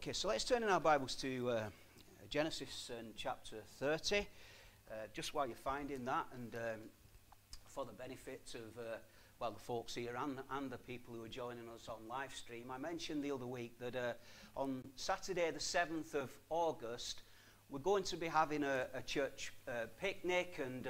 Okay, so let's turn in our Bibles to Genesis and chapter 30. Just while you're finding that, and for the benefit of the folks here and the people who are joining us on live stream, I mentioned the other week that on Saturday the 7th of August we're going to be having a church picnic, and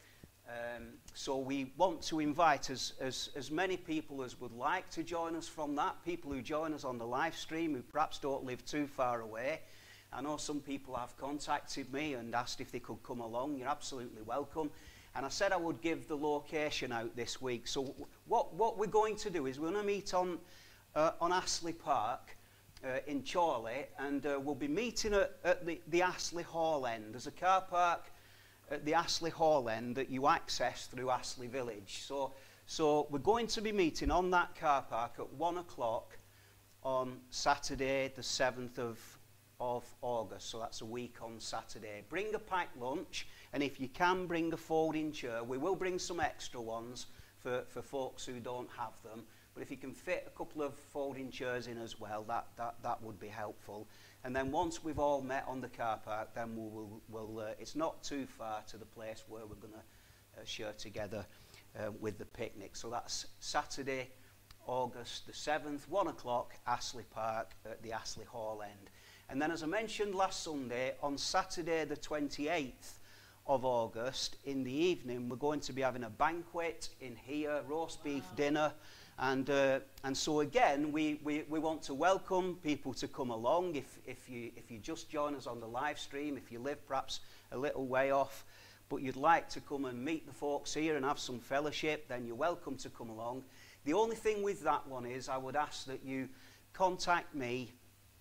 so we want to invite as many people as would like to join us from that, people who join us on the live stream who perhaps don't live too far away. I know some people have contacted me and asked if they could come along. You're absolutely welcome. And I said I would give the location out this week. So what we're going to do is we're going to meet on Astley Park in Chorley, and we'll be meeting at the Astley Hall end. There's a car park at the Astley Hall end that you access through Astley Village. So we're going to be meeting on that car park at 1 o'clock on Saturday the 7th of August. So that's a week on Saturday. Bring a packed lunch, and if you can, bring a folding chair. We will bring some extra ones for folks who don't have them. But if you can fit a couple of folding chairs in as well, that would be helpful. And then once we've all met on the car park, then we'll it's not too far to the place where we're going to share together with the picnic. So that's Saturday, August the 7th, 1 o'clock, Astley Park at the Astley Hall end. And then, as I mentioned last Sunday, on Saturday the 28th of August, in the evening, we're going to be having a banquet in here, roast beef dinner. And so again, we want to welcome people to come along. If you just join us on the live stream, if you live perhaps a little way off, but you'd like to come and meet the folks here and have some fellowship, then you're welcome to come along. The only thing with that one is I would ask that you contact me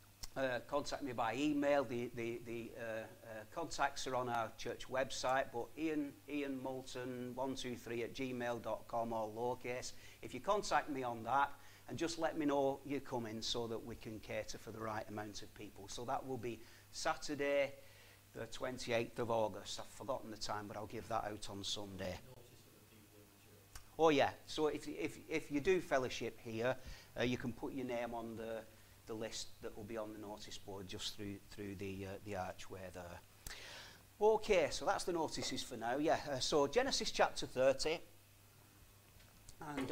by email. The contacts are on our church website, but Ian Moulton 123@gmail.com, all lowercase. If you contact me on that, and just let me know you're coming so that we can cater for the right amount of people. So that will be Saturday the 28th of August. I've forgotten the time, but I'll give that out on Sunday. Oh yeah, so if you do fellowship here, you can put your name on the list that will be on the notice board just through the archway there. Okay, so that's the notices for now. Yeah, so Genesis chapter 30, and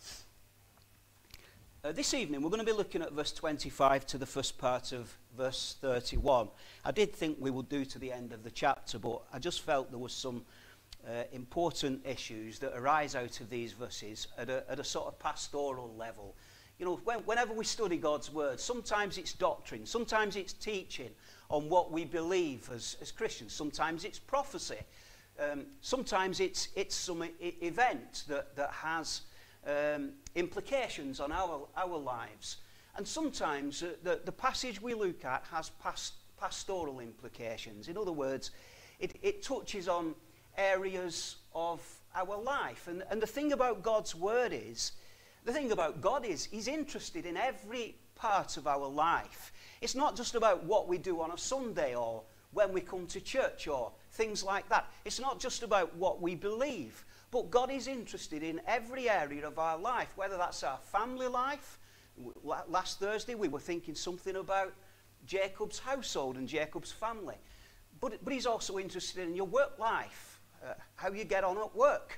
this evening we're going to be looking at verse 25 to the first part of verse 31. I did think we would do to the end of the chapter, but I just felt there was some important issues that arise out of these verses at a sort of pastoral level. You know, whenever we study God's word, sometimes it's doctrine, sometimes it's teaching on what we believe as Christians, sometimes it's prophecy, sometimes it's some event that has implications on our lives, and sometimes the passage we look at has pastoral implications. In other words, it touches on areas of our life, and the thing about God's word is, the thing about God is he's interested in every part of our life. It's not just about what we do on a Sunday or when we come to church or things like that. It's not just about what we believe, but God is interested in every area of our life, whether that's our family life. Last Thursday we were thinking something about Jacob's household and Jacob's family. But he's also interested in your work life, how you get on at work,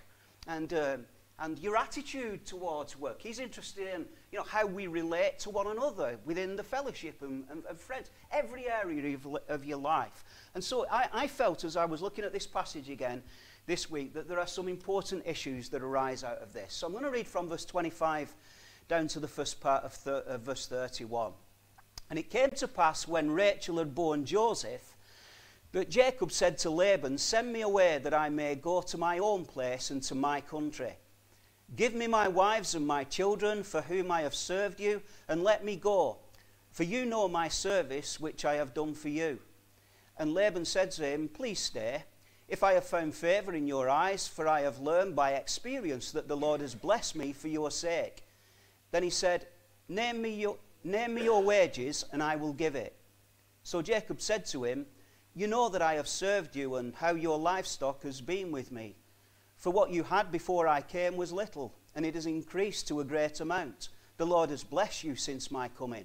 and your attitude towards work. He's interested in, you know, how we relate to one another within the fellowship and friends, every area of your life. And so I felt, as I was looking at this passage again this week, that there are some important issues that arise out of this. So I'm going to read from verse 25 down to the first part of verse 31. And it came to pass, when Rachel had borne Joseph, that Jacob said to Laban, "Send me away that I may go to my own place and to my country. Give me my wives and my children, for whom I have served you, and let me go. For you know my service, which I have done for you." And Laban said to him, "Please stay, if I have found favour in your eyes, for I have learned by experience that the Lord has blessed me for your sake." Then he said, Name me your wages, and I will give it." So Jacob said to him, "You know that I have served you, and how your livestock has been with me. For what you had before I came was little, and it has increased to a great amount. The Lord has blessed you since my coming.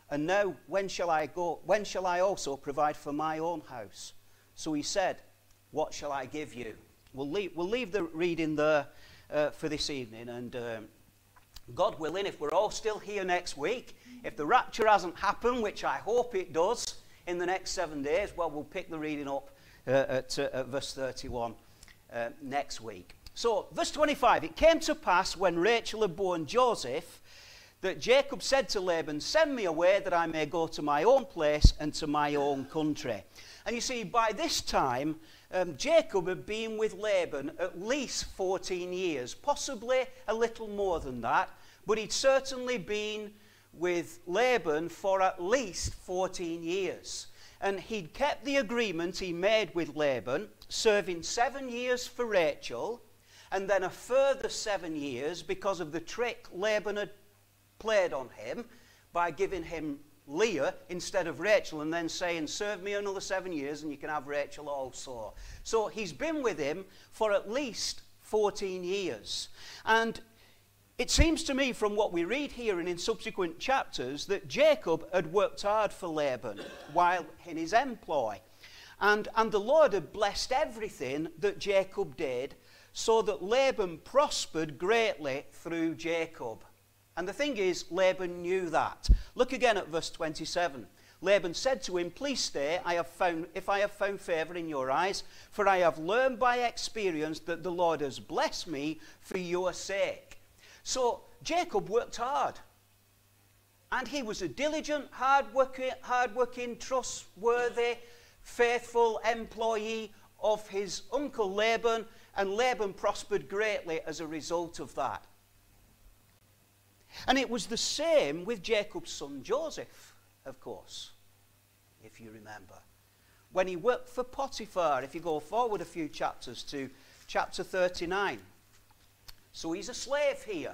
And now, when shall I go? When shall I also provide for my own house? So he said, what shall I give you? We'll leave the reading there for this evening. And God willing, if we're all still here next week, if the rapture hasn't happened, which I hope it does in the next 7 days, well, we'll pick the reading up at verse 31 next week. So, verse 25, it came to pass when Rachel had borne Joseph, that Jacob said to Laban, send me away that I may go to my own place and to my own country. And you see, by this time, Jacob had been with Laban at least 14 years, possibly a little more than that, but he'd certainly been with Laban for at least 14 years. And he'd kept the agreement he made with Laban, serving 7 years for Rachel, and then a further 7 years because of the trick Laban had played on him by giving him Leah instead of Rachel, and then saying, serve me another 7 years and you can have Rachel also. So he's been with him for at least 14 years. And it seems to me from what we read here and in subsequent chapters that Jacob had worked hard for Laban while in his employ. And the Lord had blessed everything that Jacob did, so that Laban prospered greatly through Jacob. And the thing is, Laban knew that. Look again at verse 27. Laban said to him, please stay, if I have found favor in your eyes, for I have learned by experience that the Lord has blessed me for your sake. So Jacob worked hard. And he was a diligent, hard-working, trustworthy, faithful employee of his uncle Laban, and Laban prospered greatly as a result of that. And it was the same with Jacob's son Joseph, of course, if you remember. When he worked for Potiphar, if you go forward a few chapters to chapter 39. So he's a slave here.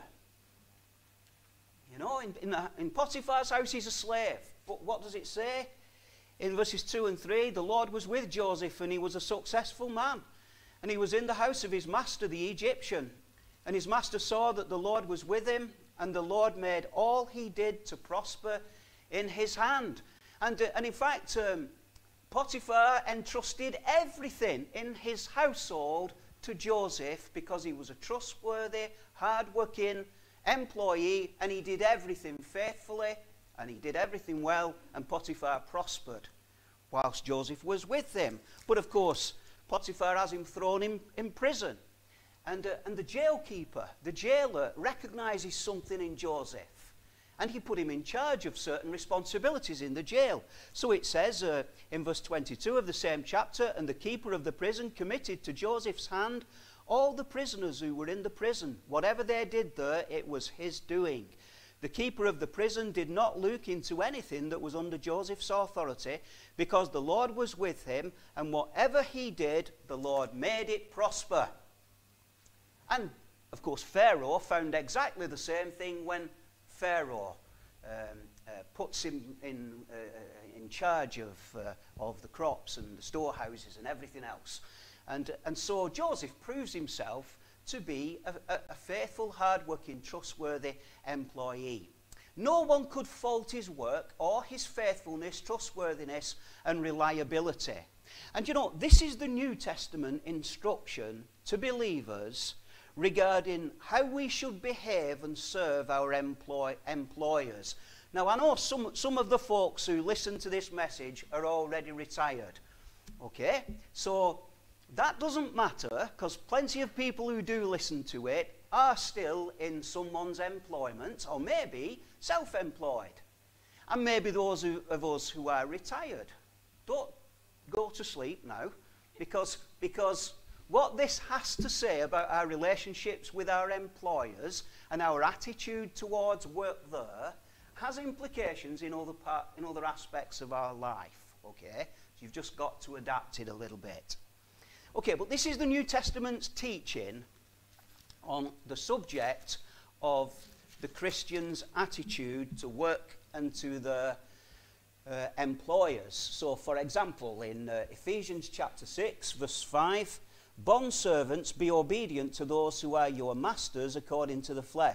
You know, in Potiphar's house he's a slave. But what does it say? In verses 2 and 3, the Lord was with Joseph and he was a successful man. And he was in the house of his master, the Egyptian. And his master saw that the Lord was with him, and the Lord made all he did to prosper in his hand. And in fact, Potiphar entrusted everything in his household to Joseph because he was a trustworthy, hard-working employee, and he did everything faithfully, and he did everything well, and Potiphar prospered whilst Joseph was with him. But of course, Potiphar has him thrown in prison. And the jailkeeper, the jailer, recognizes something in Joseph. And he put him in charge of certain responsibilities in the jail. So it says in verse 22 of the same chapter, and the keeper of the prison committed to Joseph's hand all the prisoners who were in the prison. Whatever they did there, it was his doing. The keeper of the prison did not look into anything that was under Joseph's authority, because the Lord was with him, and whatever he did, the Lord made it prosper. And, of course, Pharaoh found exactly the same thing when Pharaoh puts him in charge of the crops and the storehouses and everything else. And so Joseph proves himself to be a faithful, hard-working, trustworthy employee. No one could fault his work or his faithfulness, trustworthiness, and reliability. And you know, this is the New Testament instruction to believers regarding how we should behave and serve our employers. Now, I know some of the folks who listen to this message are already retired. Okay? So that doesn't matter, because plenty of people who do listen to it are still in someone's employment, or maybe self-employed. And maybe those of us who are retired. Don't go to sleep now, because what this has to say about our relationships with our employers and our attitude towards work there has implications in other aspects of our life, okay? So you've just got to adapt it a little bit. Okay, but this is the New Testament's teaching on the subject of the Christian's attitude to work and to their employers. So, for example, in Ephesians chapter 6, verse 5, bondservants, be obedient to those who are your masters according to the flesh,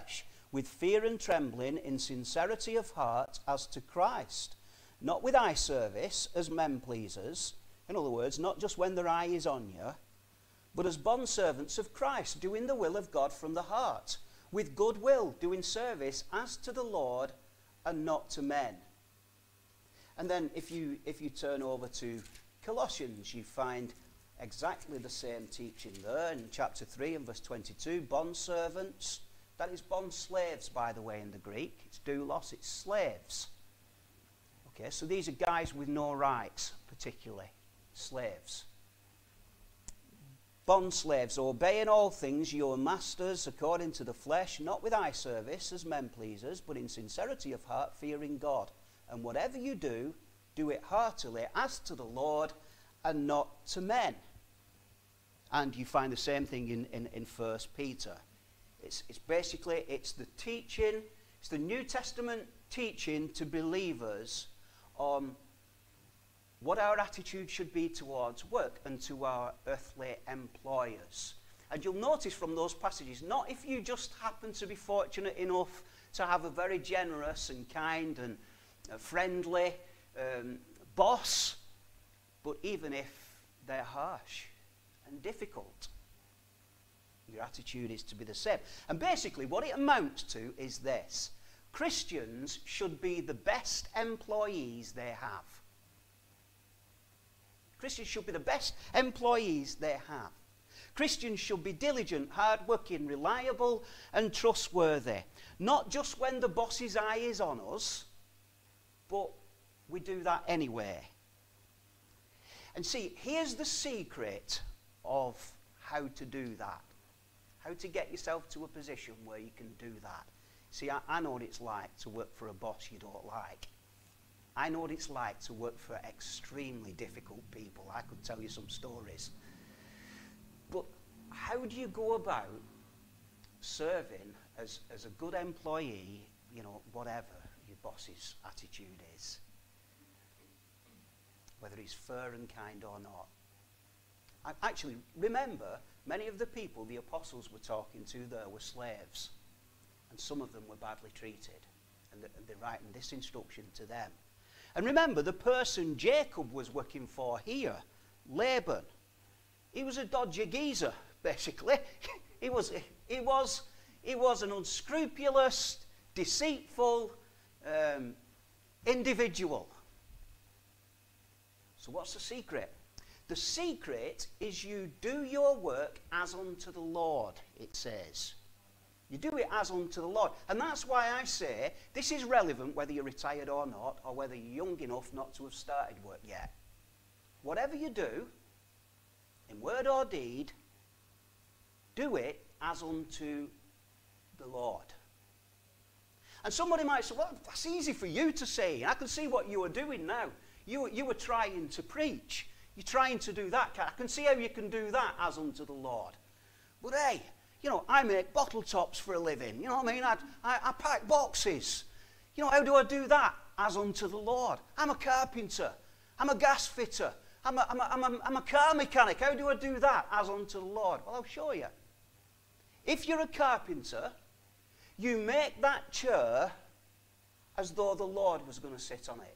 with fear and trembling, in sincerity of heart, as to Christ, not with eye service, as men pleasers. In other words, not just when their eye is on you, but as bondservants of Christ, doing the will of God from the heart, with good will, doing service as to the Lord and not to men. And then if you turn over to Colossians, you find exactly the same teaching there in chapter 3 and verse 22. Bondservants, that is bond-slaves, by the way, in the Greek. It's doulos, it's slaves. Okay, so these are guys with no rights, particularly slaves. Bond-slaves, obey in all things your masters according to the flesh, not with eye service as men pleasers, but in sincerity of heart, fearing God. And whatever you do, do it heartily as to the Lord and not to men. And you find the same thing in 1 Peter. It's basically, it's the teaching, it's the New Testament teaching to believers on what our attitude should be towards work and to our earthly employers. And you'll notice from those passages, not if you just happen to be fortunate enough to have a very generous and kind and friendly boss, but even if they're harsh and difficult, your attitude is to be the same. And basically what it amounts to is this: Christians should be the best employees they have. Christians should be the best employees they have. Christians should be diligent, hard-working, reliable and trustworthy. Not just when the boss's eye is on us, but we do that anyway. And see, here's the secret of how to do that. How to get yourself to a position where you can do that. See, I know what it's like to work for a boss you don't like. I know what it's like to work for extremely difficult people. I could tell you some stories. But how do you go about serving as a good employee, you know, whatever your boss's attitude is? Whether he's fair and kind or not. Actually, remember, many of the people the apostles were talking to there were slaves. And some of them were badly treated. And they're writing this instruction to them. And remember, the person Jacob was working for here, Laban, he was a dodgy geezer, basically. he was an unscrupulous, deceitful individual. So what's the secret? The secret is you do your work as unto the Lord, it says. You do it as unto the Lord. And that's why I say this is relevant whether you're retired or not, or whether you're young enough not to have started work yet. Whatever you do, in word or deed, do it as unto the Lord. And somebody might say, well, that's easy for you to say. I can see what you are doing now. You were trying to preach. You're trying to do that. I can see how you can do that as unto the Lord. But hey, you know, I make bottle tops for a living. You know what I mean? I pack boxes. You know, how do I do that? As unto the Lord. I'm a carpenter. I'm a gas fitter. I'm a car mechanic. How do I do that? As unto the Lord. Well, I'll show you. If you're a carpenter, you make that chair as though the Lord was going to sit on it.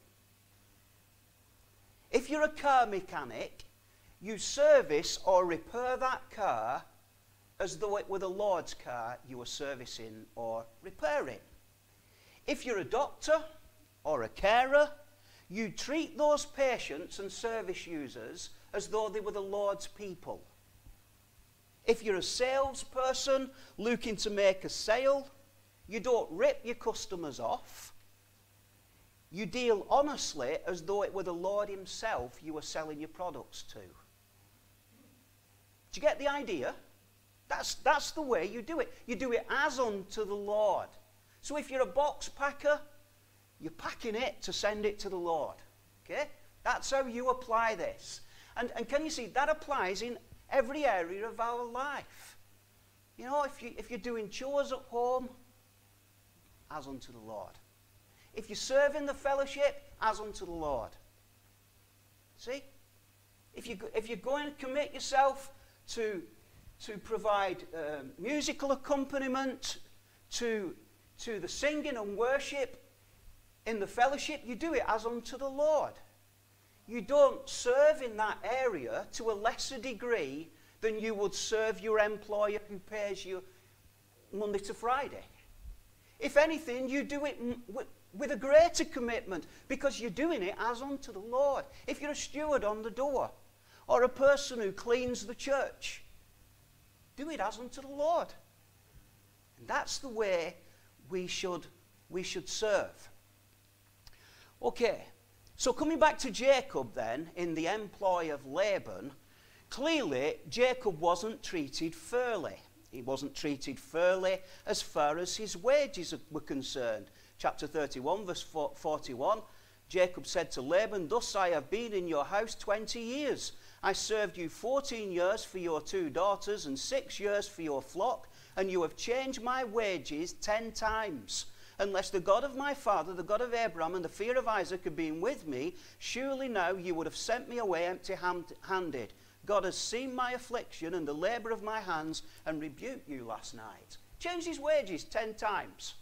If you're a car mechanic, you service or repair that car as though it were the Lord's car you were servicing or repairing. If you're a doctor or a carer, you treat those patients and service users as though they were the Lord's people. If you're a salesperson looking to make a sale, you don't rip your customers off. You deal honestly as though it were the Lord himself you were selling your products to. Do you get the idea? That's the way you do it. You do it as unto the Lord. So if you're a box packer, you're packing it to send it to the Lord. Okay? That's how you apply this. And can you see, that applies in every area of our life. You know, if you're doing chores at home, as unto the Lord. If you serve in the fellowship, as unto the Lord. See? If you're going to commit yourself to provide musical accompaniment, to to the singing and worship in the fellowship, you do it as unto the Lord. You don't serve in that area to a lesser degree than you would serve your employer who pays you Monday to Friday. If anything, you do it with a greater commitment because you're doing it as unto the Lord. If you're a steward on the door or a person who cleans the church, do it as unto the Lord. And that's the way we should serve. Okay, so coming back to Jacob then, in the employ of Laban, clearly Jacob wasn't treated fairly. He wasn't treated fairly as far as his wages were concerned. Chapter 31, verse 41, Jacob said to Laban, "Thus I have been in your house 20 years. I served you 14 years for your 2 daughters and 6 years for your flock, and you have changed my wages 10 times. Unless the God of my father, the God of Abraham, and the fear of Isaac had been with me, surely now you would have sent me away empty-handed. God has seen my affliction and the labor of my hands and rebuked you last night." Changed his wages 10 times.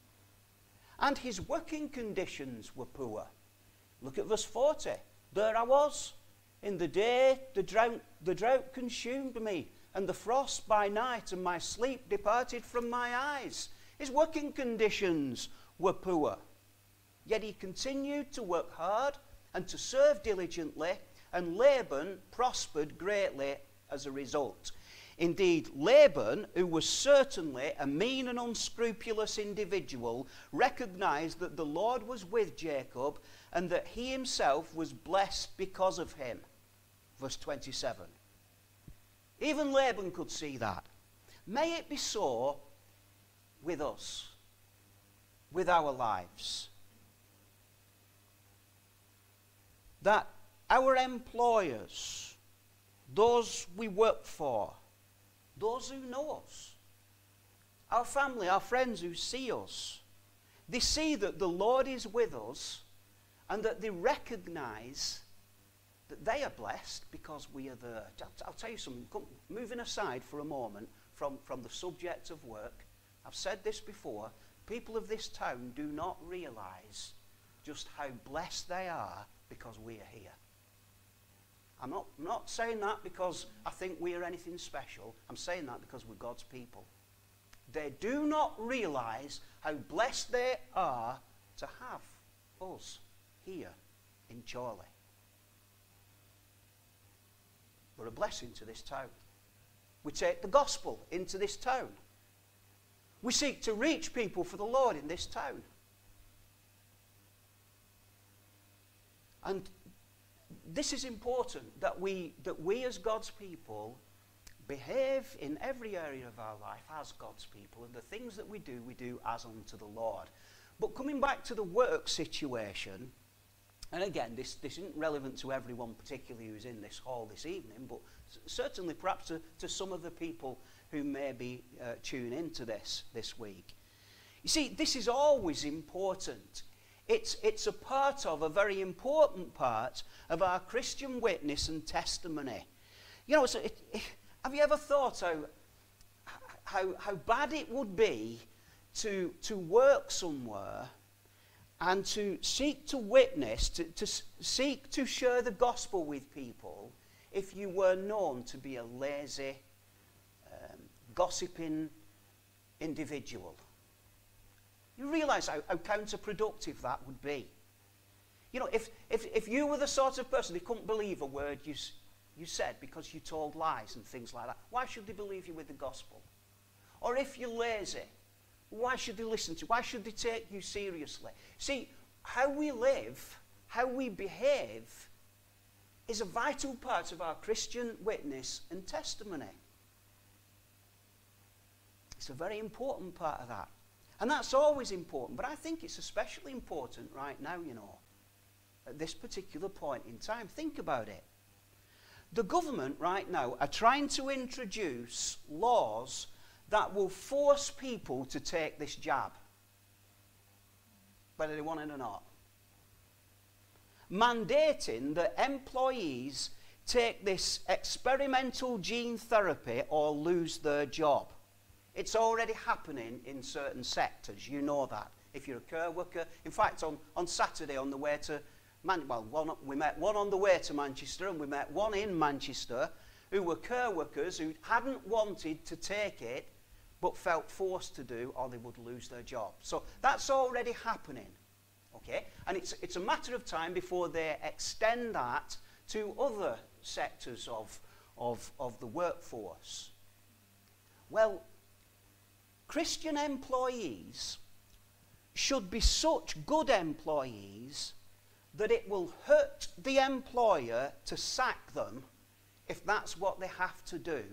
And his working conditions were poor. Look at verse 40. "There I was. In the day the drought consumed me, and the frost by night, and my sleep departed from my eyes." His working conditions were poor. Yet he continued to work hard and to serve diligently, and Laban prospered greatly as a result. Indeed, Laban, who was certainly a mean and unscrupulous individual, recognized that the Lord was with Jacob and that he himself was blessed because of him. Verse 27. Even Laban could see that. May it be so with us, with our lives, that our employers, those we work for, those who know us, our family, our friends who see us, they see that the Lord is with us and that they recognize that they are blessed because we are there. I'll tell you something, moving aside for a moment from the subject of work, I've said this before, people of this town do not realize just how blessed they are because we are here. I'm not saying that because I think we are anything special. I'm saying that because we're God's people. They do not realize how blessed they are to have us here in Chorley. We're a blessing to this town. We take the gospel into this town. We seek to reach people for the Lord in this town. And this is important, that we as God's people behave in every area of our life as God's people, and the things that we do as unto the Lord. But coming back to the work situation, and again, this isn't relevant to everyone particularly who's in this hall this evening, but certainly perhaps to some of the people who may be tuning into this week. You see, this is always important. It's a part of, a very important part of our Christian witness and testimony. You know, have you ever thought how bad it would be to work somewhere and to seek to witness, to seek to share the gospel with people if you were known to be a lazy, gossiping individual? You realize how counterproductive that would be. You know, if you were the sort of person who couldn't believe a word you said because you told lies and things like that, why should they believe you with the gospel? Or if you're lazy, why should they listen to you? Why should they take you seriously? See, how we live, how we behave, is a vital part of our Christian witness and testimony. It's a very important part of that. And that's always important, but I think it's especially important right now, you know, at this particular point in time. Think about it. The government right now are trying to introduce laws that will force people to take this jab, whether they want it or not. Mandating that employees take this experimental gene therapy or lose their job. It's already happening in certain sectors. You know that. If you're a care worker. In fact, on Saturday on the way to we met one on the way to Manchester, and we met one in Manchester who were care workers who hadn't wanted to take it but felt forced to do, or they would lose their job. So that's already happening. Okay? And it's a matter of time before they extend that to other sectors of the workforce. Well, Christian employees should be such good employees that it will hurt the employer to sack them if that's what they have to do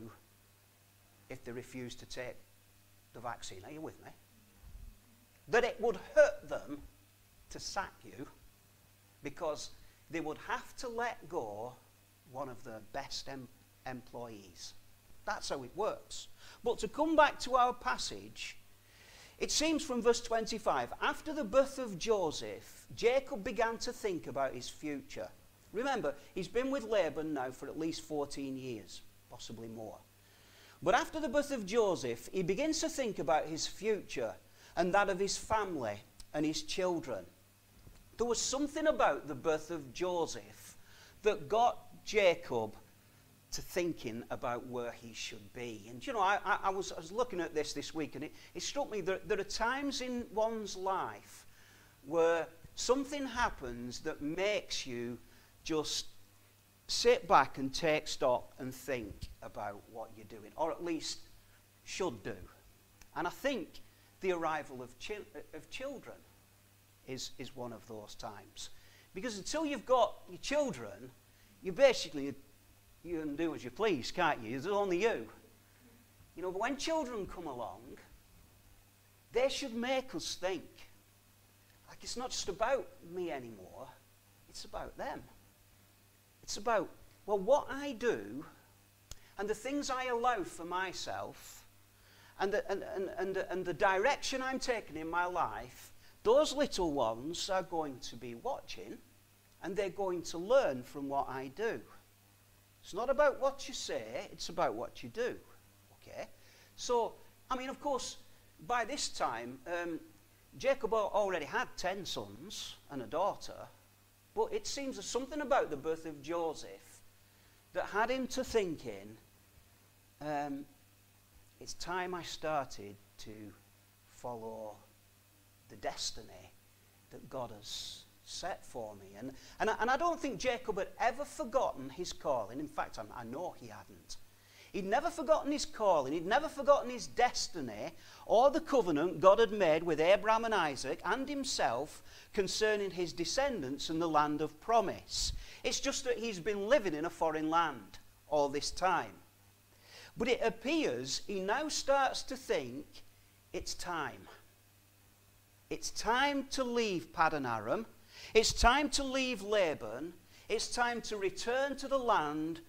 if they refuse to take the vaccine. Are you with me? That it would hurt them to sack you because they would have to let go one of their best employees. That's how it works. But to come back to our passage, it seems from verse 25, after the birth of Joseph, Jacob began to think about his future. Remember, he's been with Laban now for at least 14 years, possibly more. But after the birth of Joseph, he begins to think about his future and that of his family and his children. There was something about the birth of Joseph that got Jacob to thinking about where he should be. And you know, I was looking at this week, and it struck me that there are times in one's life where something happens that makes you just sit back and take stock and think about what you're doing, or at least should do. And I think the arrival of children is one of those times. Because until you've got your children, you can do as you please, can't you? It's only you. You know, but when children come along, they should make us think. Like, it's not just about me anymore. It's about them. It's about, well, what I do and the things I allow for myself and the direction I'm taking in my life. Those little ones are going to be watching, and they're going to learn from what I do. It's not about what you say, it's about what you do. Okay? So, I mean, of course, by this time, Jacob already had 10 sons and a daughter, but it seems there's something about the birth of Joseph that had him to thinking, it's time I started to follow the destiny that God has set for me. And I don't think Jacob had ever forgotten his calling. In fact, I know he hadn't. He'd never forgotten his calling. He'd never forgotten his destiny or the covenant God had made with Abraham and Isaac and himself concerning his descendants and the land of promise. It's just that he's been living in a foreign land all this time. But it appears he now starts to think it's time. It's time to leave Paddan Aram. It's time to leave Laban. It's time to return to the land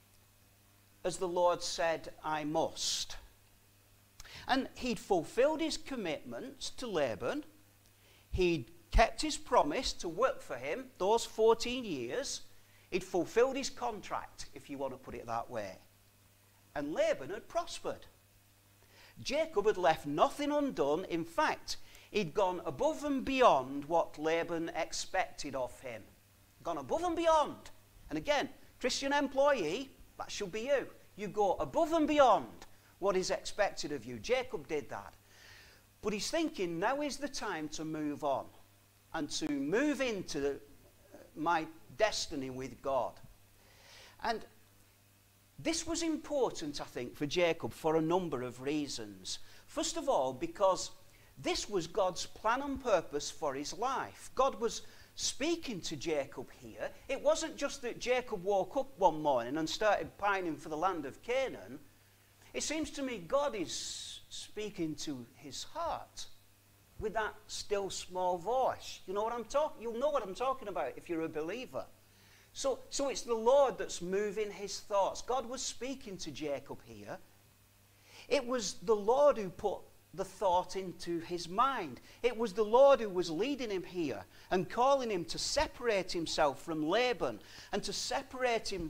as the Lord said I must. And he'd fulfilled his commitments to Laban. He'd kept his promise to work for him those 14 years. He'd fulfilled his contract, if you want to put it that way. And Laban had prospered. Jacob had left nothing undone. In fact, he'd gone above and beyond what Laban expected of him. Gone above and beyond. And again, Christian employee, that should be you. You go above and beyond what is expected of you. Jacob did that. But he's thinking, now is the time to move on and to move into my destiny with God. And this was important, I think, for Jacob for a number of reasons. First of all, because this was God's plan and purpose for his life. God was speaking to Jacob here. It wasn't just that Jacob woke up one morning and started pining for the land of Canaan. It seems to me God is speaking to his heart with that still small voice. You know what I'm talking? You'll know what I'm talking about if you're a believer. So it's the Lord that's moving his thoughts. God was speaking to Jacob here. It was the Lord who put the thought into his mind. It was the Lord who was leading him here and calling him to separate himself from Laban and to separate him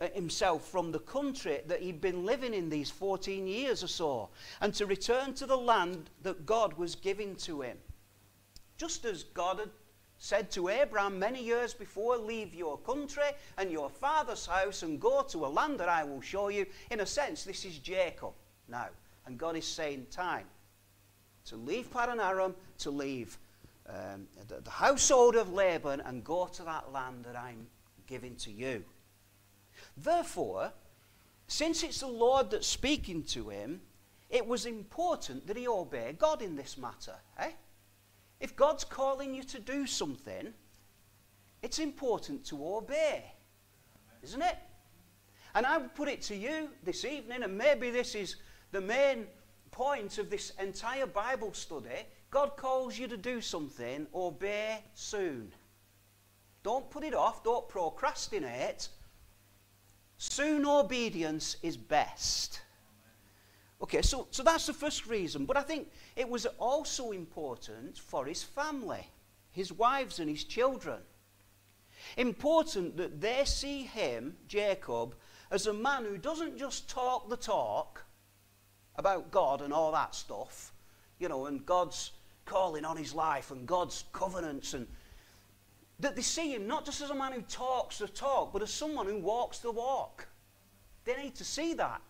himself from the country that he'd been living in these 14 years or so, and to return to the land that God was giving to him. Just as God had said to Abraham many years before, leave your country and your father's house and go to a land that I will show you. In a sense, this is Jacob now. And God is saying, time to leave Padan Aram, to leave the household of Laban and go to that land that I'm giving to you. Therefore, since it's the Lord that's speaking to him, it was important that he obey God in this matter. If God's calling you to do something, it's important to obey, isn't it? And I would put it to you this evening, and maybe this is the main point of this entire Bible study. God calls you to do something, obey soon. Don't put it off, don't procrastinate. Soon obedience is best. Okay, so that's the first reason. But I think it was also important for his family, his wives and his children. Important that they see him, Jacob, as a man who doesn't just talk the talk about God and all that stuff, you know, and God's calling on his life and God's covenants, and that they see him not just as a man who talks the talk, but as someone who walks the walk. They need to see that.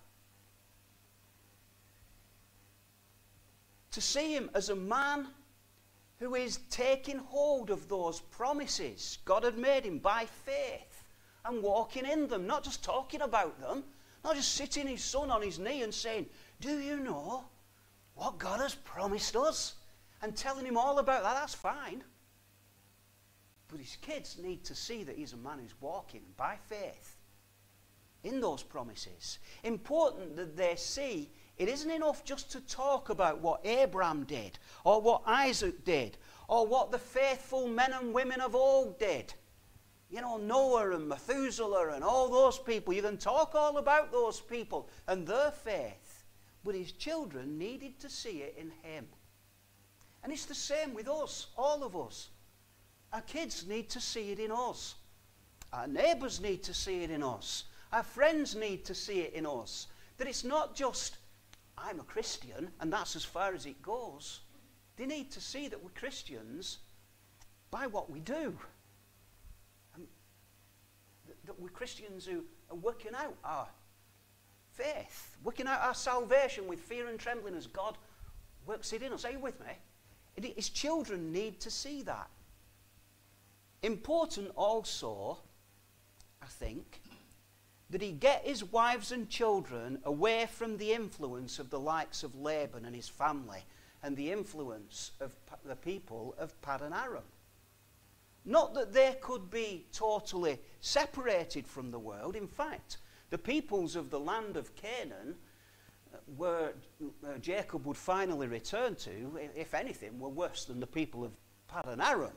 To see him as a man who is taking hold of those promises God had made him by faith and walking in them, not just talking about them, not just sitting his son on his knee and saying, do you know what God has promised us? And telling him all about that, that's fine. But his kids need to see that he's a man who's walking by faith in those promises. Important that they see it isn't enough just to talk about what Abraham did, or what Isaac did, or what the faithful men and women of old did. You know, Noah and Methuselah and all those people. You can talk all about those people and their faith. But his children needed to see it in him. And it's the same with us, all of us. Our kids need to see it in us. Our neighbours need to see it in us. Our friends need to see it in us. That it's not just, I'm a Christian, and that's as far as it goes. They need to see that we're Christians by what we do. And that we're Christians who are working out our faith, working out our salvation with fear and trembling as God works it in us. Are you with me? His children need to see that. Important also, I think, that he get his wives and children away from the influence of the likes of Laban and his family and the influence of the people of Padan Aram. Not that they could be totally separated from the world. In fact, the peoples of the land of Canaan, where Jacob would finally return to, if anything, were worse than the people of Padan Aram.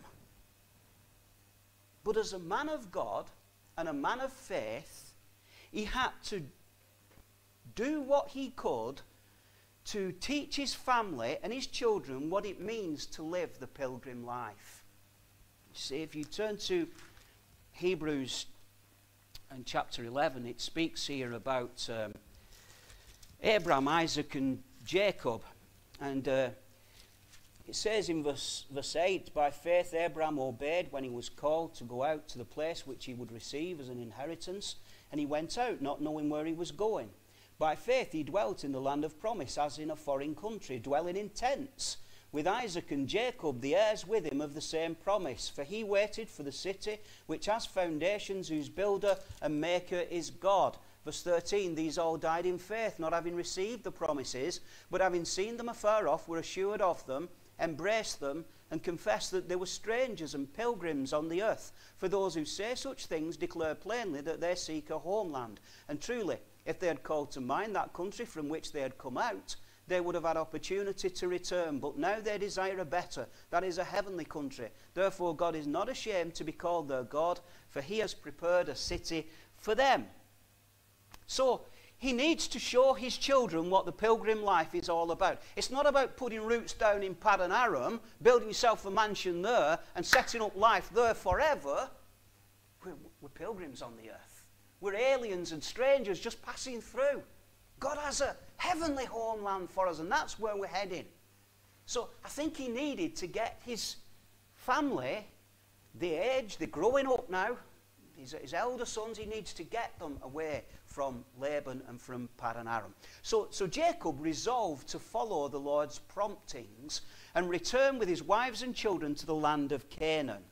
But as a man of God and a man of faith, he had to do what he could to teach his family and his children what it means to live the pilgrim life. You see, if you turn to Hebrews and chapter 11, it speaks here about Abraham, Isaac and Jacob. And it says in verse 8, by faith Abraham obeyed when he was called to go out to the place which he would receive as an inheritance. And he went out, not knowing where he was going. By faith he dwelt in the land of promise, as in a foreign country, dwelling in tents, with Isaac and Jacob, the heirs with him of the same promise. For he waited for the city which has foundations, whose builder and maker is God. Verse 13, these all died in faith, not having received the promises, but having seen them afar off, were assured of them, embraced them, and confessed that they were strangers and pilgrims on the earth. For those who say such things declare plainly that they seek a homeland. And truly, if they had called to mind that country from which they had come out, they would have had opportunity to return. But now they desire a better, that is a heavenly country. Therefore God is not ashamed to be called their God, for he has prepared a city for them. So he needs to show his children what the pilgrim life is all about. It's not about putting roots down in Padan Aram, building yourself a mansion there and setting up life there forever. We're pilgrims on the earth. we're aliens and strangers just passing through. God has a heavenly homeland for us, and that's where we're heading. So I think he needed to get his family, the age, they're growing up now, his elder sons, he needs to get them away from Laban and from Padan Aram. So Jacob resolved to follow the Lord's promptings and return with his wives and children to the land of Canaan.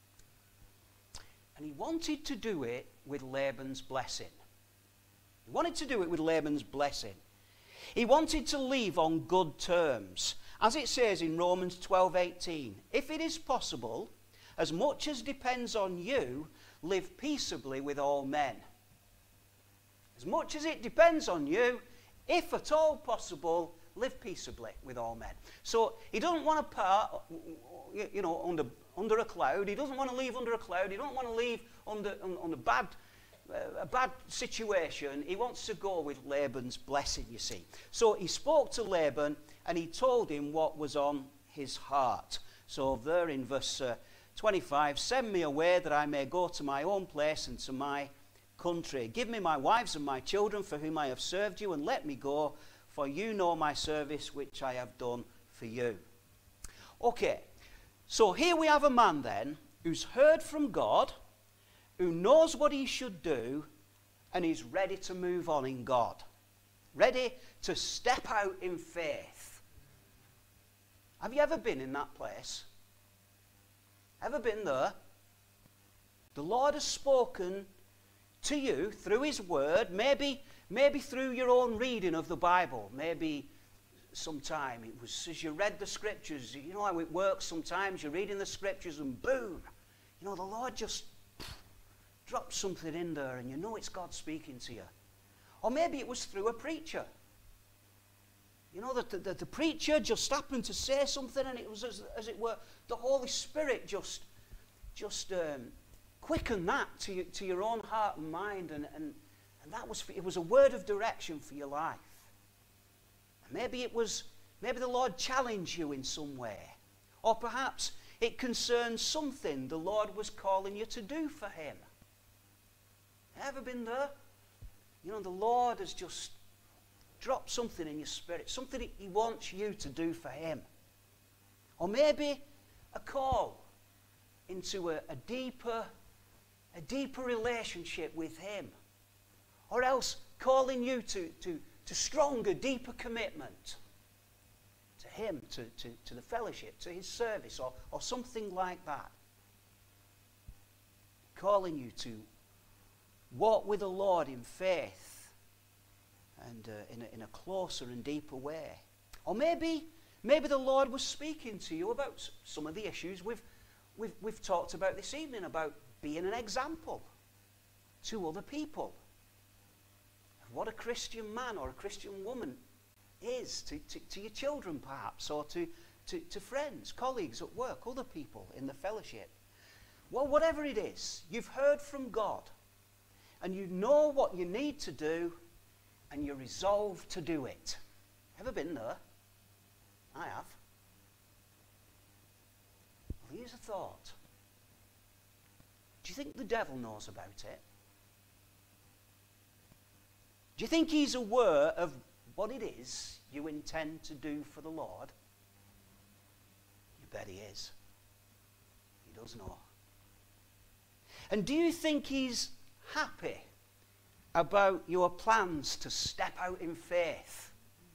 And he wanted to do it with Laban's blessing. He wanted to do it with Laban's blessing. He wanted to leave on good terms. As it says in Romans 12:18, if it is possible, as much as depends on you, live peaceably with all men. As much as it depends on you, if at all possible, live peaceably with all men. So he doesn't want to part, under a cloud. He doesn't want to leave under a cloud. He doesn't want to leave under a bad situation. He wants to go with Laban's blessing, you see. So he spoke to Laban and he told him what was on his heart. So there in verse 25, send me away that I may go to my own place and to my country. Give me my wives and my children for whom I have served you, and let me go, for you know my service which I have done for you. Okay, so here we have a man then who's heard from God, who knows what he should do, and he's ready to move on in God. Ready to step out in faith. Have you ever been in that place? Ever been there? The Lord has spoken to you through his word, maybe through your own reading of the Bible. Maybe sometime it was as you read the scriptures. You know how it works sometimes. You're reading the scriptures and boom, the Lord just drops something in there and you know it's God speaking to you. Or maybe it was through a preacher. That the preacher just happened to say something, and it was as it were the Holy Spirit just quickened that to your own heart and mind, and it was a word of direction for your life. And maybe the Lord challenged you in some way, or perhaps it concerns something the Lord was calling you to do for him. Ever been there? The Lord has just dropped something in your spirit, something he wants you to do for him. Or maybe a call into a deeper relationship with him. Or else calling you to stronger, deeper commitment to him, to the fellowship, to his service, or something like that. Calling you to walk with the Lord in faith and in a closer and deeper way. Or maybe the Lord was speaking to you about some of the issues we've talked about this evening, about being an example to other people of what a Christian man or a Christian woman is to your children perhaps, or to friends, colleagues at work, other people in the fellowship. Well, whatever it is, you've heard from God and you know what you need to do, and you're resolved to do it. Ever been there? I have. Well, here's a thought. Do you think the devil knows about it? Do you think he's aware of what it is you intend to do for the Lord? You bet he is. He does know. And do you think he's happy about your plans to step out in faith?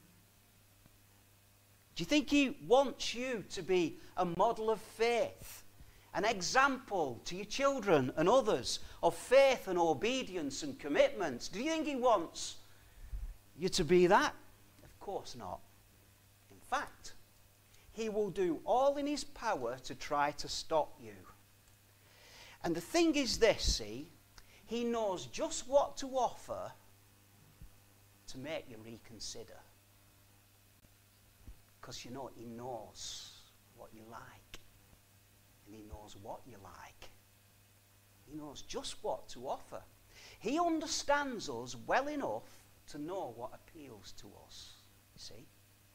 Do you think he wants you to be a model of faith, an example to your children and others of faith and obedience and commitment? Do you think he wants you to be that? Of course not. In fact, he will do all in his power to try to stop you. And the thing is this, see, he knows just what to offer to make you reconsider. Because he knows what you like. And he knows what you like. He knows just what to offer. He understands us well enough to know what appeals to us. You see?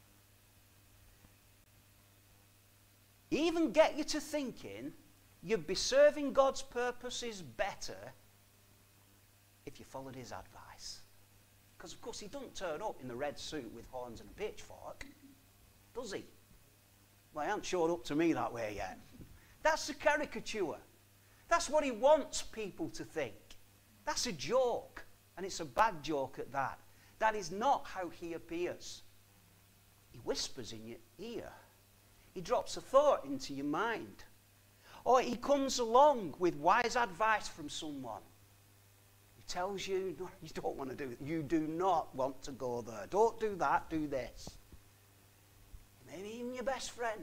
Even get you to thinking you'd be serving God's purposes better if you followed his advice. Because, of course, he doesn't turn up in the red suit with horns and a pitchfork, does he? Well, he hasn't showed up to me that way yet. That's a caricature. That's what he wants people to think. That's a joke, and it's a bad joke at that. That is not how he appears. He whispers in your ear. He drops a thought into your mind. Or he comes along with wise advice from someone. He tells you, no, you don't want to do it. You do not want to go there. Don't do that, do this. Maybe even your best friend.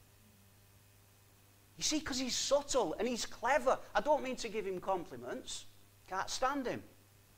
You see, because he's subtle and he's clever. I don't mean to give him compliments. Can't stand him.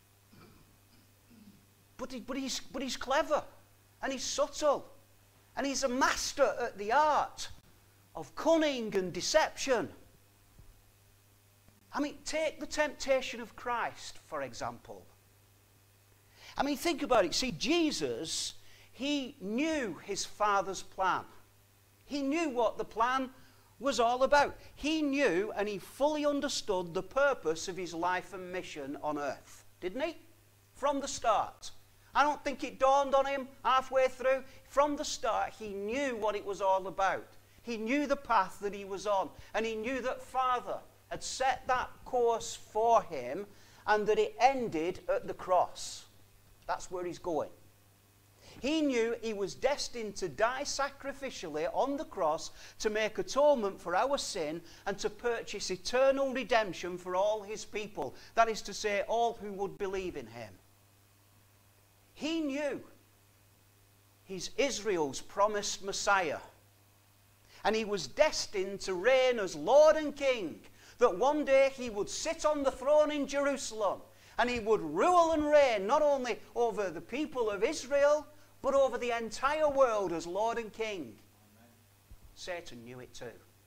But he's clever. And he's subtle. And he's a master at the art of cunning and deception. I mean, take the temptation of Christ, for example. I mean, think about it. See, Jesus, he knew his Father's plan. He knew what the plan was all about. He knew and he fully understood the purpose of his life and mission on earth. Didn't he? From the start. I don't think it dawned on him halfway through. From the start, he knew what it was all about. He knew the path that he was on. And he knew that Father had set that course for him and that it ended at the cross. That's where he's going. He knew he was destined to die sacrificially on the cross to make atonement for our sin and to purchase eternal redemption for all his people. That is to say, all who would believe in him. He knew he's Israel's promised Messiah. And he was destined to reign as Lord and King. That one day he would sit on the throne in Jerusalem. And he would rule and reign not only over the people of Israel, but over the entire world as Lord and King. Amen. Satan knew it too.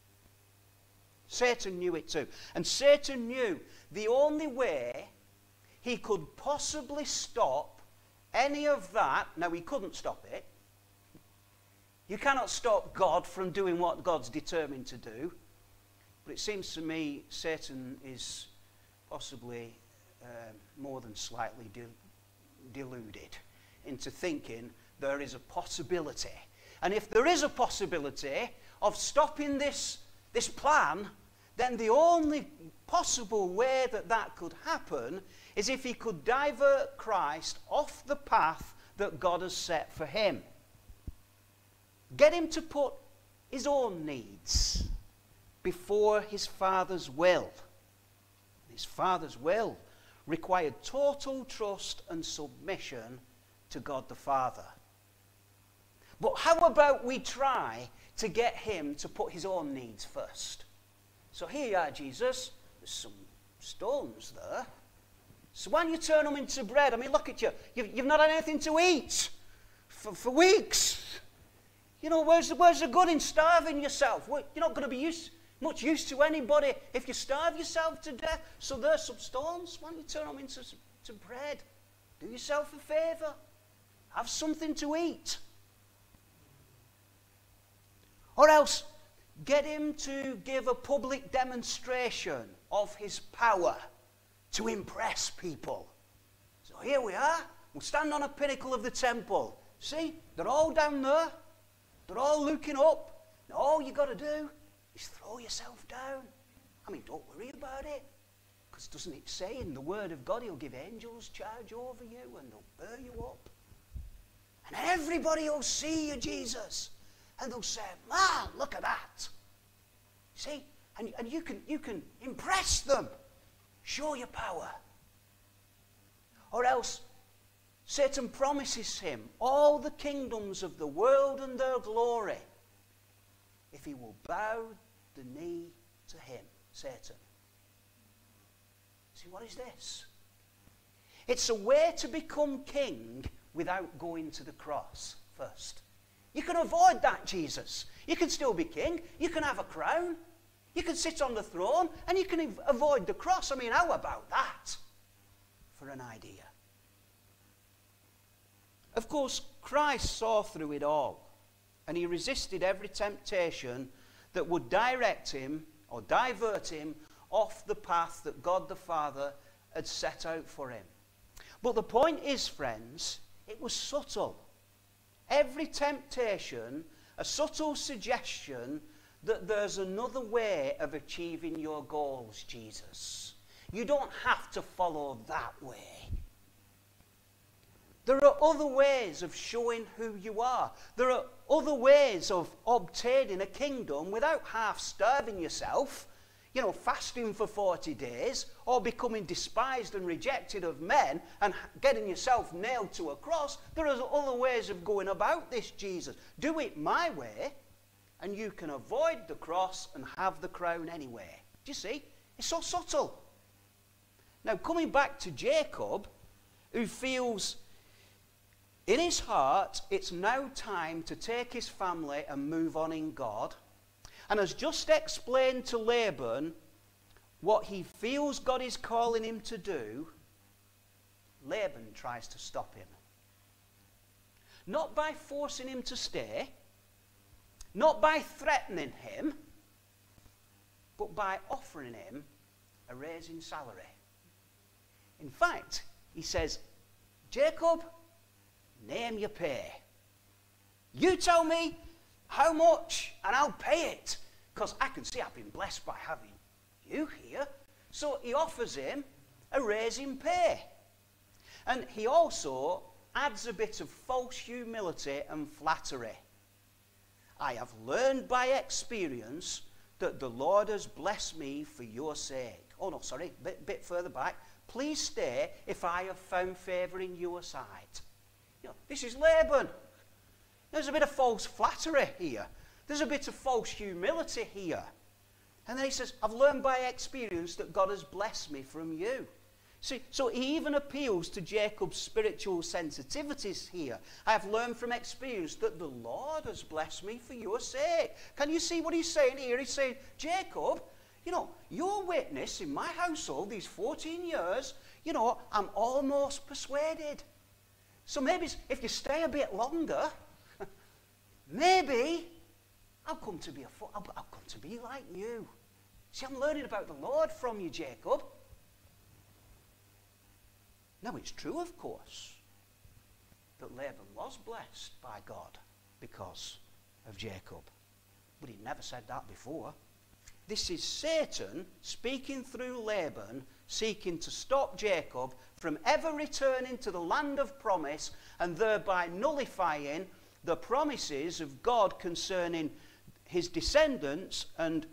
Satan knew it too. And Satan knew the only way he could possibly stop any of that. Now, he couldn't stop it. You cannot stop God from doing what God's determined to do. But it seems to me Satan is possibly more than slightly deluded into thinking there is a possibility. And if there is a possibility of stopping this plan, then the only possible way that that could happen is if he could divert Christ off the path that God has set for him. Get him to put his own needs before his Father's will. His Father's will required total trust and submission to God the Father. But how about we try to get him to put his own needs first? So here you are, Jesus. There's some stones there. So why don't you turn them into bread? I mean, look at you. You've not had anything to eat for weeks. You know, where's the good in starving yourself? You're not going to be much use to anybody if you starve yourself to death. So there's some stones. Why don't you turn them into bread? Do yourself a favor. Have something to eat. Or else, get him to give a public demonstration of his power to impress people. So here we are. We'll stand on a pinnacle of the temple. See, they're all down there. They're all looking up. And all you got to do is throw yourself down. I mean, don't worry about it. Because doesn't it say in the Word of God, he'll give angels charge over you and they'll bear you up. And everybody will see you, Jesus. And they'll say, man, look at that. See? And you can impress them. Show your power. Or else, Satan promises him all the kingdoms of the world and their glory if he will bow the knee to him, Satan. See, what is this? It's a way to become king without going to the cross first. You can avoid that, Jesus. You can still be king. You can have a crown. You can sit on the throne and you can avoid the cross. I mean, how about that for an idea? Of course, Christ saw through it all and he resisted every temptation that would direct him or divert him off the path that God the Father had set out for him. But the point is, friends, it was subtle. Every temptation, a subtle suggestion that there's another way of achieving your goals, Jesus. You don't have to follow that way. There are other ways of showing who you are. There are other ways of obtaining a kingdom without half starving yourself, fasting for 40 days, or becoming despised and rejected of men and getting yourself nailed to a cross. There are other ways of going about this, Jesus. Do it my way, and you can avoid the cross and have the crown anyway. Do you see? It's so subtle. Now, coming back to Jacob, who feels in his heart it's now time to take his family and move on in God, and has just explained to Laban what he feels God is calling him to do, Laban tries to stop him. Not by forcing him to stay, not by threatening him, but by offering him a raise in salary. In fact, he says, Jacob, name your pay. You tell me how much and I'll pay it, because I can see I've been blessed by having you here. So he offers him a raise in pay. And he also adds a bit of false humility and flattery. I have learned by experience that the Lord has blessed me for your sake. Oh no, sorry, bit further back. Please stay if I have found favour in your sight. This is Laban. There's a bit of false flattery here. There's a bit of false humility here. And then he says, I've learned by experience that God has blessed me from you. See, so he even appeals to Jacob's spiritual sensitivities here. I have learned from experience that the Lord has blessed me for your sake. Can you see what he's saying here? He's saying, Jacob, your witness in my household these 14 years, I'm almost persuaded. So maybe if you stay a bit longer, maybe I'll come to be like you. See, I'm learning about the Lord from you, Jacob. Now, it's true, of course, that Laban was blessed by God because of Jacob. But he never said that before. This is Satan speaking through Laban, seeking to stop Jacob from ever returning to the land of promise and thereby nullifying the promises of God concerning his descendants and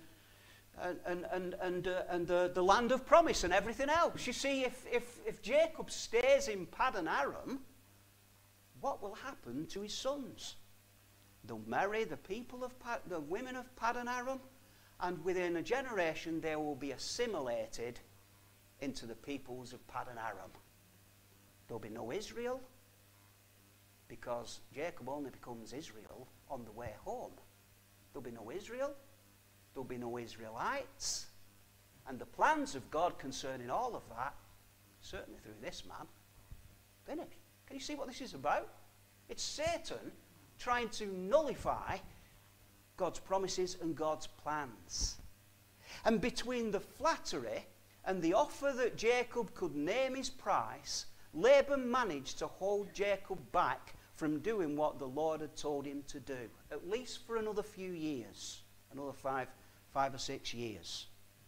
the land of promise and everything else. You see, if Jacob stays in Paddan Aram, what will happen to his sons? They'll marry the women of Paddan Aram, and within a generation they will be assimilated into the peoples of Paddan Aram. There'll be no Israel, because Jacob only becomes Israel on the way home. There'll be no Israel. There'll be no Israelites. And the plans of God concerning all of that, certainly through this man, finish. Can you see what this is about? It's Satan trying to nullify God's promises and God's plans. And between the flattery and the offer that Jacob could name his price, Laban managed to hold Jacob back from doing what the Lord had told him to do, at least for another few years, another five or 6 years.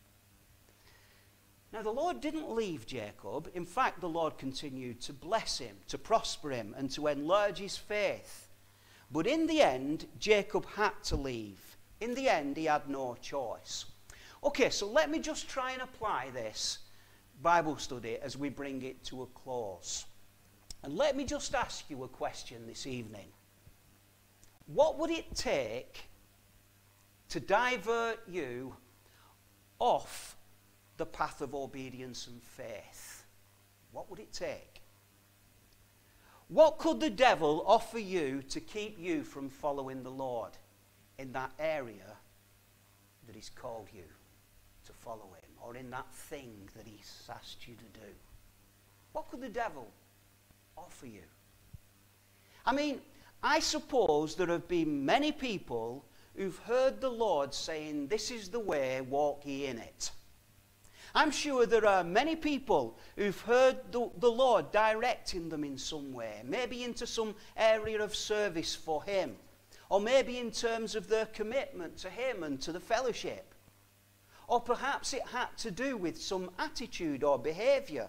Now, the Lord didn't leave Jacob. In fact, the Lord continued to bless him, to prosper him, and to enlarge his faith. But in the end, Jacob had to leave. In the end, he had no choice. Okay, so let me just try and apply this Bible study as we bring it to a close. And let me just ask you a question this evening. What would it take to divert you off the path of obedience and faith? What would it take? What could the devil offer you to keep you from following the Lord in that area that he's called you to follow him, or in that thing that he's asked you to do? What could the devil offer you? I mean, I suppose there have been many people who've heard the Lord saying, this is the way, walk ye in it. I'm sure there are many people who've heard the Lord directing them in some way, maybe into some area of service for him, or maybe in terms of their commitment to him and to the fellowship. Or perhaps it had to do with some attitude or behaviour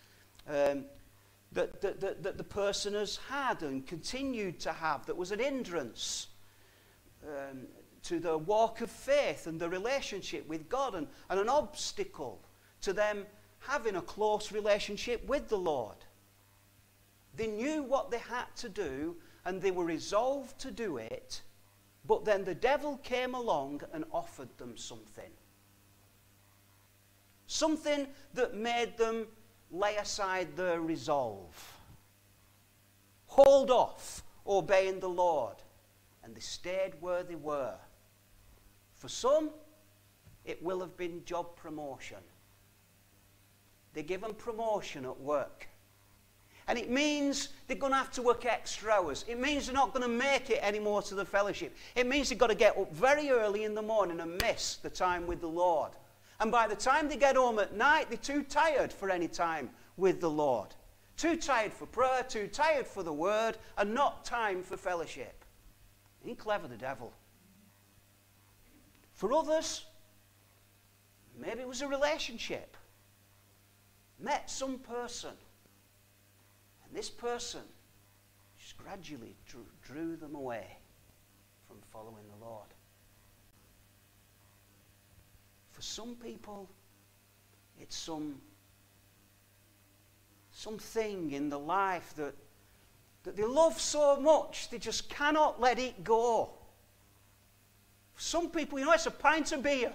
that the person has had and continued to have that was an hindrance to the walk of faith and the relationship with God, and an obstacle to them having a close relationship with the Lord. They knew what they had to do and they were resolved to do it, but then the devil came along and offered them something. Something that made them lay aside their resolve, hold off obeying the Lord, and they stayed where they were. For some, it will have been job promotion. They give them promotion at work. And it means they're going to have to work extra hours. It means they're not going to make it anymore to the fellowship. It means they've got to get up very early in the morning and miss the time with the Lord. And by the time they get home at night, they're too tired for any time with the Lord. Too tired for prayer, too tired for the word, and not time for fellowship. Ain't clever, the devil. For others, maybe it was a relationship. Met some person. And this person just gradually drew them away from following the Lord. For some people, it's something in the life that they love so much, they just cannot let it go. For some people, it's a pint of beer.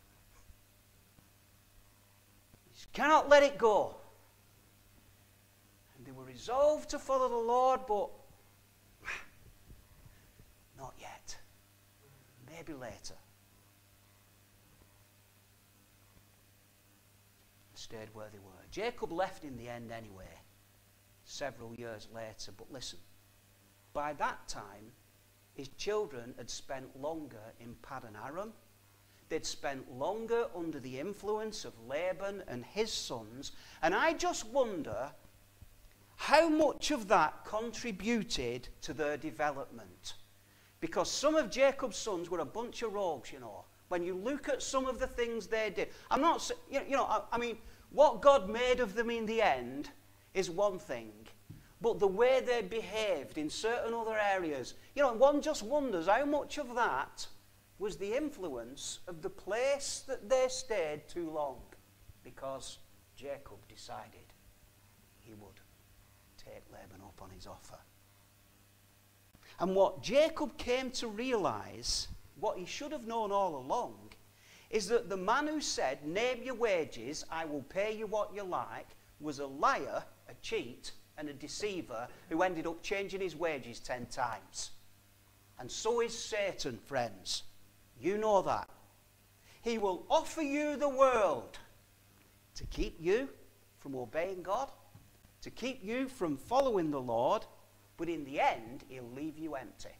You just cannot let it go. And they were resolved to follow the Lord, but not yet. Maybe later. Stayed where they were. Jacob left in the end anyway, several years later. But listen, by that time, his children had spent longer in Paddan Aram. They'd spent longer under the influence of Laban and his sons. And I just wonder how much of that contributed to their development. Because some of Jacob's sons were a bunch of rogues, When you look at some of the things they did. I'm not, I mean, what God made of them in the end is one thing. But the way they behaved in certain other areas, one just wonders how much of that was the influence of the place that they stayed too long. Because Jacob decided he would take Laban up on his offer. And what Jacob came to realize, what he should have known all along, is that the man who said, "Name your wages, I will pay you what you like," was a liar, a cheat, and a deceiver who ended up changing his wages 10 times. And so is Satan, friends. You know that. He will offer you the world to keep you from obeying God, to keep you from following the Lord, but in the end, he'll leave you empty.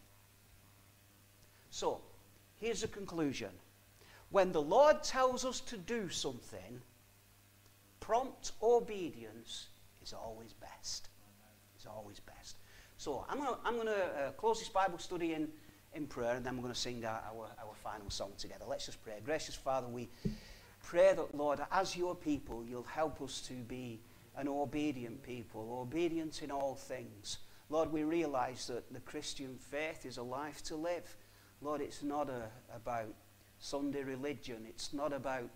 So, here's a conclusion. When the Lord tells us to do something, prompt obedience is always best. It's always best. So I'm going to close this Bible study in prayer, and then we're going to sing our final song together. Let's just pray. Gracious Father, we pray that, Lord, as your people, you'll help us to be an obedient people, obedient in all things. Lord, we realize that the Christian faith is a life to live. Lord, it's not about Sunday religion. It's not about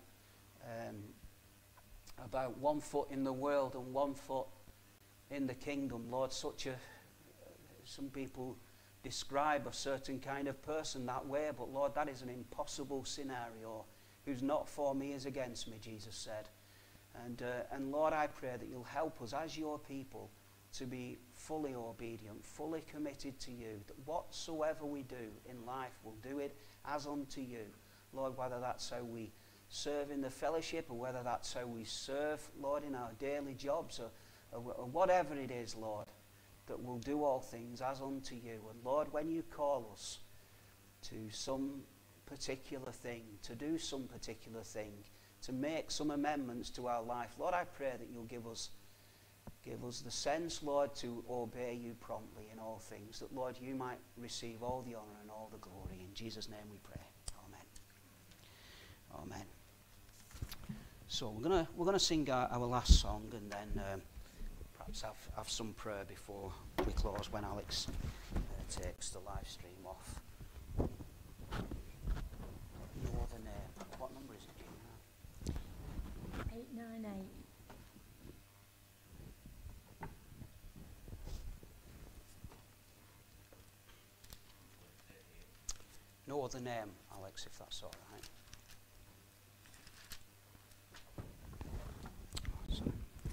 one foot in the world and one foot in the kingdom. Lord, some people describe a certain kind of person that way, but Lord, that is an impossible scenario. Who's not for me is against me, Jesus said. And Lord, I pray that you'll help us as your people to be fully obedient, fully committed to you, that whatsoever we do in life, we'll do it as unto you. Lord, whether that's how we serve in the fellowship or whether that's how we serve, Lord, in our daily jobs or whatever it is, Lord, that we'll do all things as unto you. And Lord, when you call us to some particular thing, to do some particular thing, to make some amendments to our life. Lord, I pray that you'll give us the sense, Lord, to obey you promptly in all things, that, Lord, you might receive all the honour and all the glory. In Jesus' name we pray. Amen. Amen. So we're gonna sing our last song, and then perhaps have some prayer before we close when Alex takes the live stream off. No other name. What number is it, Gina? 898. No other name, Alex, if that's all right. Sorry.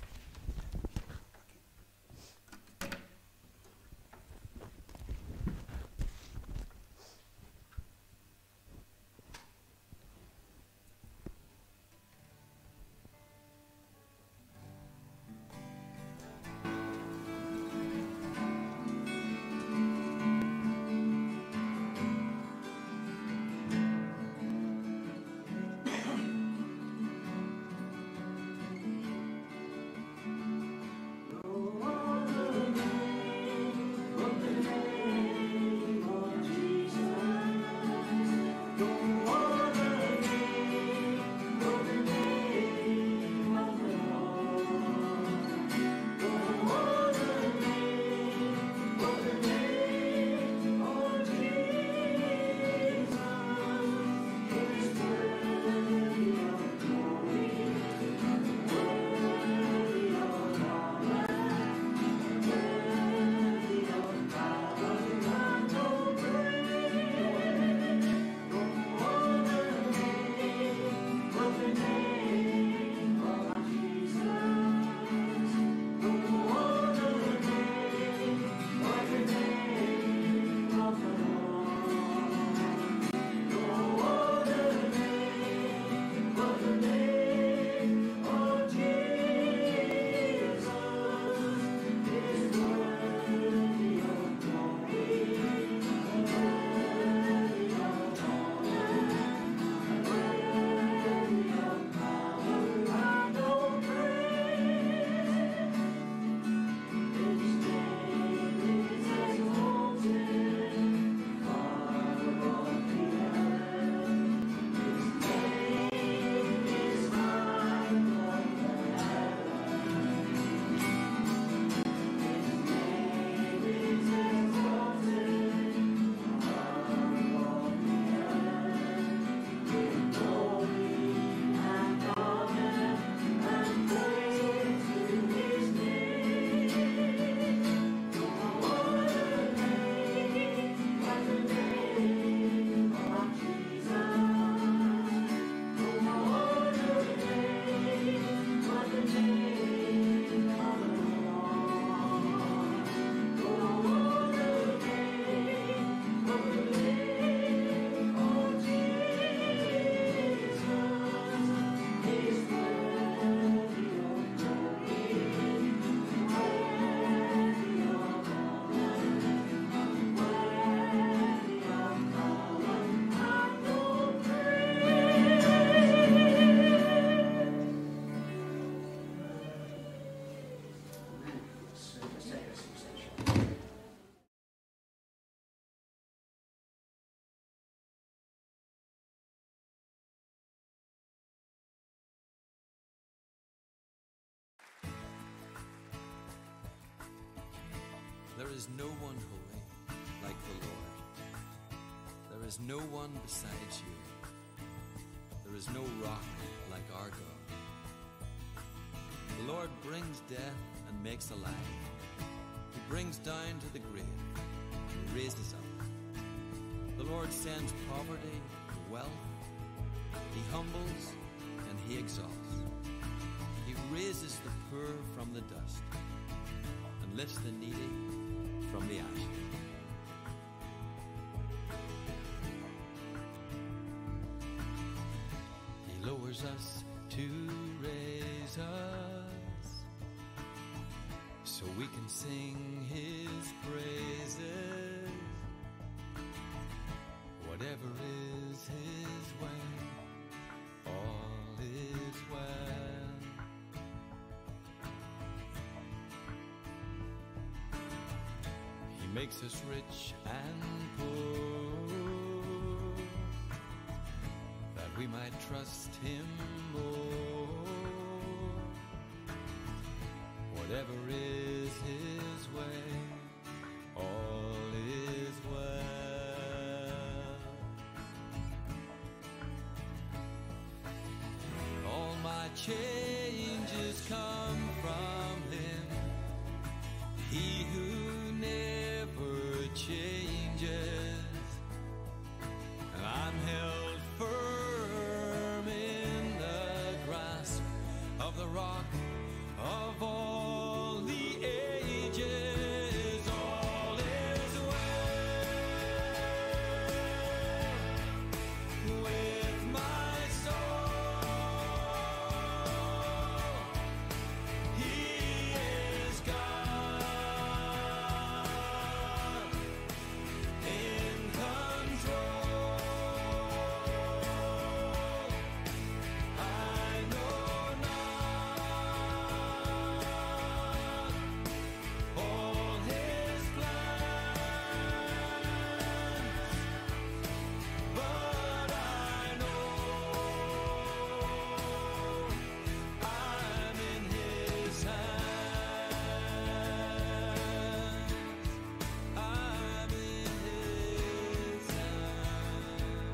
There is no one holy like the Lord. There is no one besides you. There is no rock like our God. The Lord brings death and makes alive. He brings down to the grave and raises up. The Lord sends poverty and wealth. He humbles and he exalts. He raises the poor from the dust and lifts the needy from the ash. He lowers us to raise us, so we can sing his praises. Whatever is his way, all is makes us rich and poor, that we might trust him more. Whatever is his way, all is well. All my changes come from him, he who never changes. And I'm held firm in the grasp of the rock of all the ages. All is well with my soul. He is God in control. I know not all his plans, but I know I'm in his hands. I'm in his hands.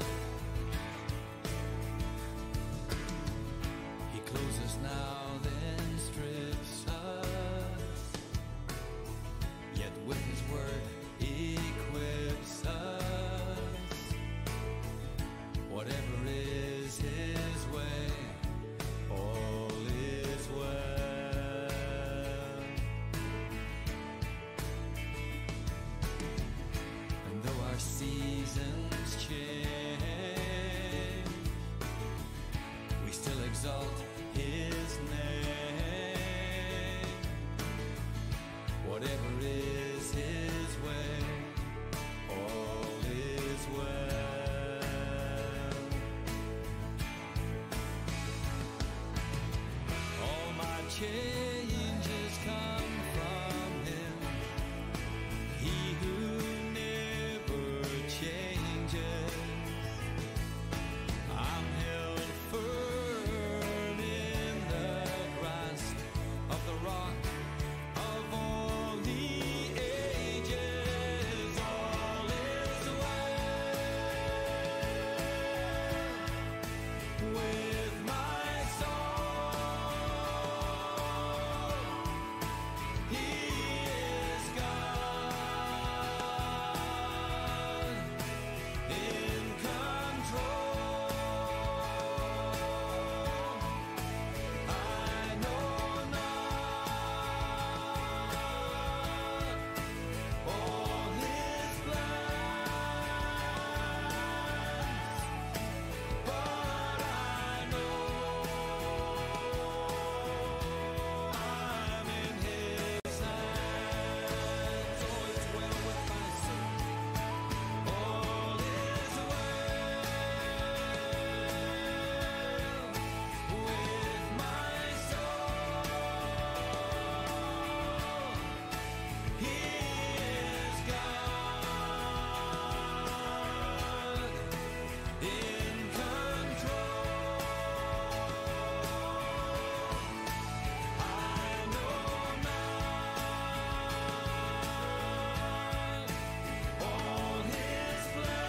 He closes now, then strips us, yet with his word equips us. Whatever is his way, all is well. And though our seasons change, we still exalt his name. Whatever is his way, all is well. All my changes come from him, he who never changes. I'm held firm in the grasp of the rock of all the ages. All is well with my soul. He is God in control. I know not all his plans, but I know I'm in his hands. All is well with my soul. All is well with my soul. He is God in control. I know not all his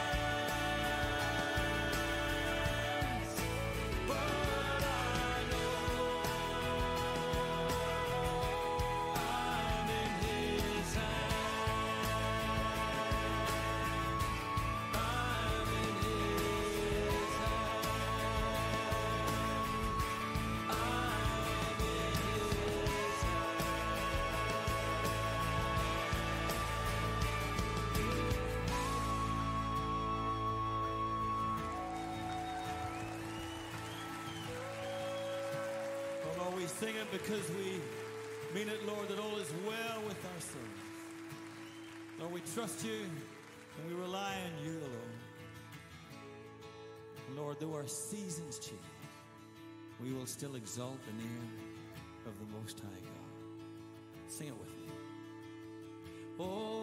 plans, but I know I'm in his hands. I'm in his hands. I'm in his Oh Lord, we sing it because we mean it, Lord, that all is well with our souls. Lord, we trust you and we rely on you alone. Lord, though our seasons change, we will still exalt the name of the Most High God. Sing it with me. Oh,